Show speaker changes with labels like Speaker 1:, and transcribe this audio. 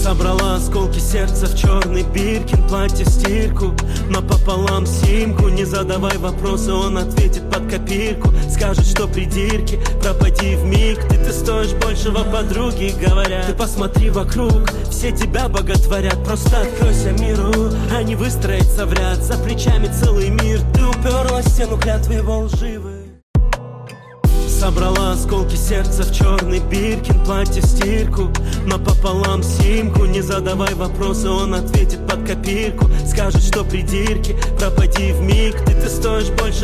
Speaker 1: Собрала осколки сердца в черный биркин, платье в стирку, напополам симку. Не задавай вопросы, он ответит под копирку. Скажет, что придирки, пропади вмиг. Ты стоишь большего, подруги говорят. Ты посмотри вокруг, все тебя боготворят. Просто откройся миру, а не выстроиться в ряд. За плечами целый мир, ты уперлась в стену, клятвы его лживы. Собрала осколки сердца в черный биркин, платье в стирку, напополам симку. Не задавай вопросы, он ответит под копирку. Скажет, что придирки, пропади вмиг. Ты стоишь больше.